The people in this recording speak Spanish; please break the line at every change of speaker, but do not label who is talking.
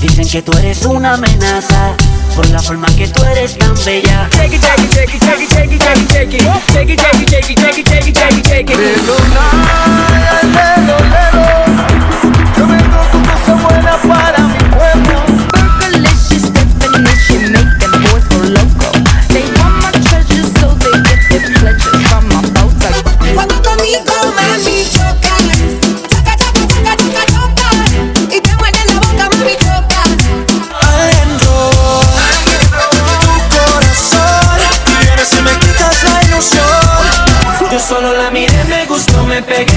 Dicen que tú eres una amenaza por la forma que tú eres tan bella.
Shake it, shake it, shake it, shake it, shake it, shake it, shake it, shake it, shake it, shake it, shake it, shake it, shake it.
Lelo, lelo, lelo. Yo vengo con cosas buenas para mi pueblo.
Burgerlicious definition, make them boys go loco. They want my treasures, so they get their pleasure from my boat.
Cuando conmigo mami choca, choca, choca, choca, choca, choca, y te muerde la boca mami choca.
Adentro, tu corazón, vienes y me quitas la ilusión.
Yo solo la miré, me gustó, me pegué